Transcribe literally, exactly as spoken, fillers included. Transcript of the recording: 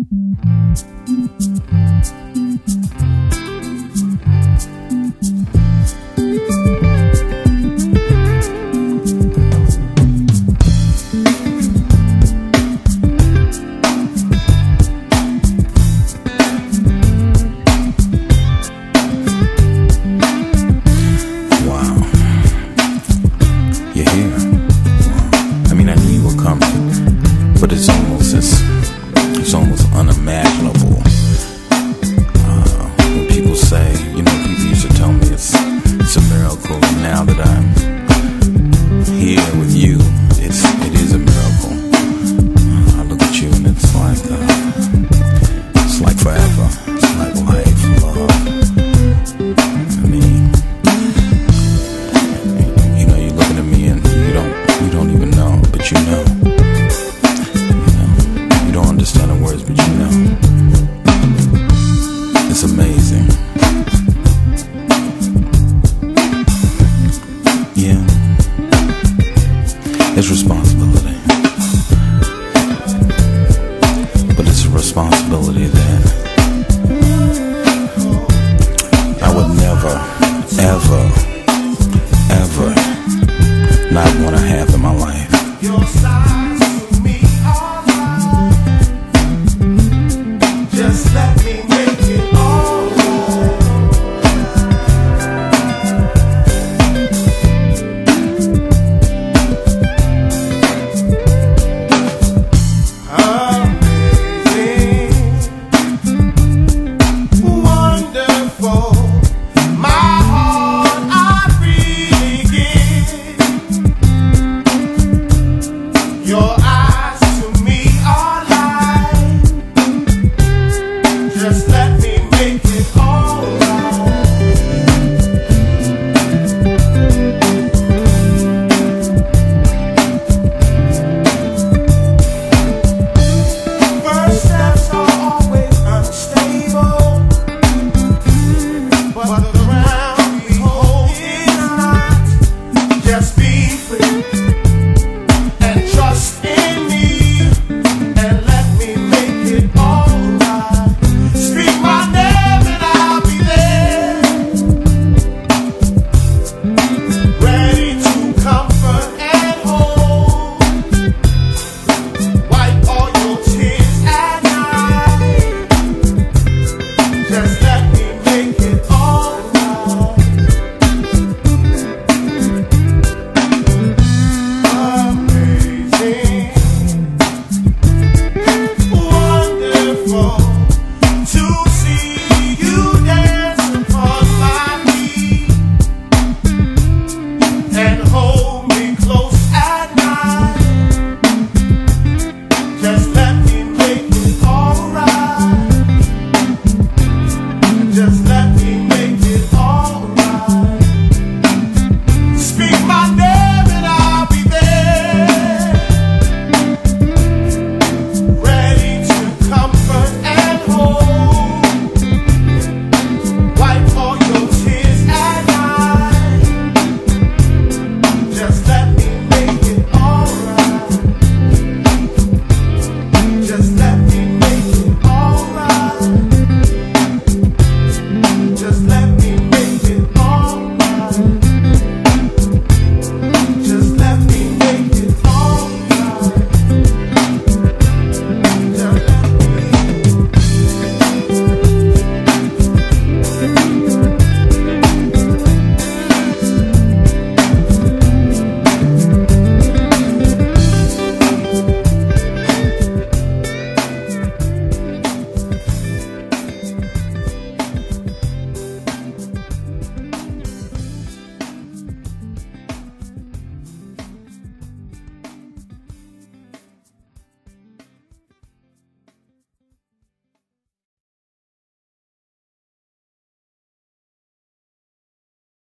But it's almost it's, it's almost unimaginable. Uh, when people say, you know, people used to tell me it's it's a miracle. And now that I'm here with you, it's it is a miracle. Uh, I look at you and it's like uh, it's like forever. It's like life, love. I mean, you know, you're looking at me and you don't you don't even know, but you know. Understand the words, but you know, it's amazing. Yeah, it's responsibility, but it's a responsibility that I would never, ever, ever not want to have in my life. Just let me make it all right. Amazing, wonderful, my heart I really give. Your eyes to me are light. Just let me make it all right. First steps are always unstable, but the ground we hold is not. Just be free and trust in me and let me make it all right. Speak my name and I'll be there, ready to comfort and hold. Wipe all your tears at night. Just let me make it all right. Amazing, wonderful.